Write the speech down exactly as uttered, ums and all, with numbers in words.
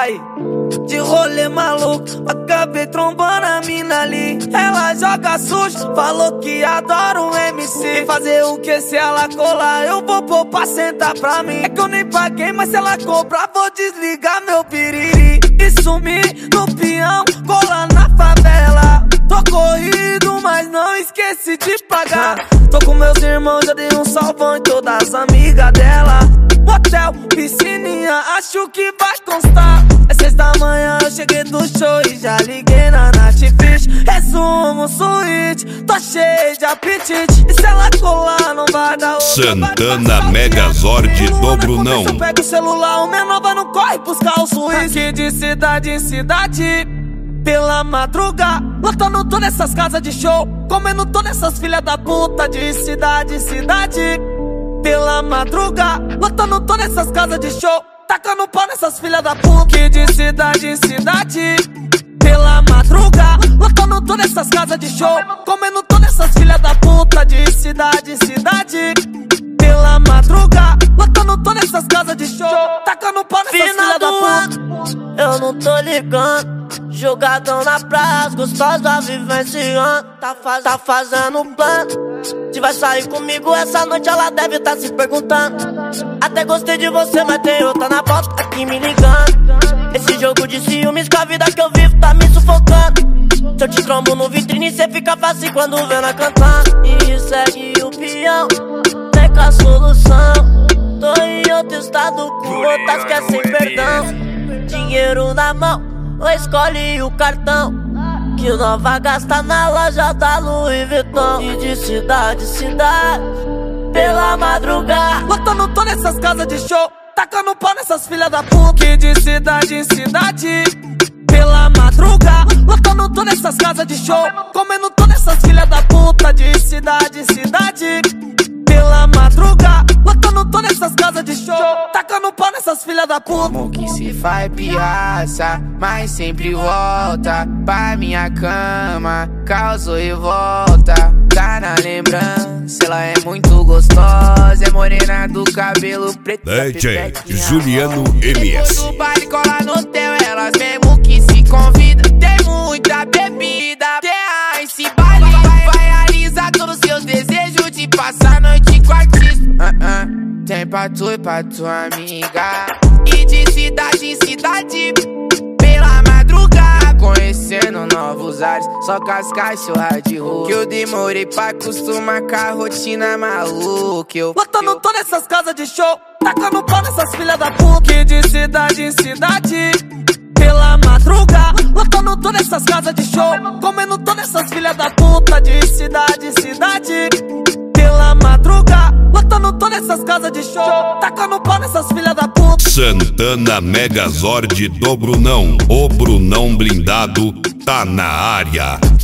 Aí, de rolê maluco, acabei trombando a mina ali. Ela joga sujo, falou que adora um M C. E fazer o que se ela colar, eu vou pôr pra sentar pra mim. É que eu nem paguei, mas se ela cobrar, vou desligar meu piriri. E sumir no peão, colar na favela. Tô corrido, mas não esqueci de pagar. Tô com meus irmãos, já dei um salvão em todas as amigas dela. Motel, piscininha, acho que vai constar. É seis da manhã, eu cheguei do show e já liguei na Netflix. Resumo, suíte, tô cheio de apetite. E se ela colar, não vai dar outra. Santana Megazord do Brunão. Eu pego o celular, o menor vai no corre buscar o suíte. Aqui de cidade em cidade, pela madrugada, lotando todas essas casas de show, comendo todas essas filhas da puta. De cidade em cidade, pela madrugada, lotando todas essas casas de show, tacando pau nessas filhas da puta. Que de cidade em cidade, pela madrugada, lotando todas essas casas de show, comendo todas essas filhas da puta. De cidade em cidade, pela madrugada, lotando todas essas casas de show, tacando pau nessas filhas da puta. Eu não tô ligando, jogadão na praia, as gostosas vivenciando. Tá, faz, tá fazendo plano, se vai sair comigo essa noite, ela deve tá se perguntando. Até gostei de você, mas tem outra na volta aqui me ligando. Esse jogo de ciúmes com a vida que eu vivo tá me sufocando. Se eu te trombo no vitrine, cê fica fácil quando vê ela cantando. E segue o peão, vem com a solução. Tô em outro estado com outras que é sem perdão. Dinheiro na mão, ou escolhe o cartão, que nós vai gastar na loja da Louis Vuitton. E de cidade em cidade, pela madrugada, lotando todas essas casas de show, tacando pau nessas filhas da puta. Que de cidade em cidade, pela madrugada, lotando todas essas casas de show, comendo todas essas filhas da puta. De cidade em cidade, pela madrugada, lotando todas essas casas de show, tacando pau nessas filhas da puta. Como que se faz pirraça, mas sempre volta pra minha cama, causou revolta. Tá na lembrança, ela é muito gostosa, é morena do cabelo preto. D J Juliano M S. Depois do baile cola no hotel, elas mesmo que se convida. Tem muita bebida, tem esse baile vai realizar todos os seus desejos de passar a noite com artista. uh -uh. Tem pra tu e pra tua amiga. E de cidade em cidade, pela madrugada, conhecendo novos ares, só com as cachorras de rua. Que eu demorei pra acostumar com a rotina maluca. Eu, lotando eu... todas essas casas de show, tacando pau nessas filhas da puta. Que de cidade em cidade, pela madrugada, lotando todas essas casas de show, comendo todas essas filhas da puta. De cidade em cidade, pela madrugada, lotando todas essas casas de show, tacando pau nessas filhas da puta. Santana Megazord do Brunão. O Brunão blindado tá na área.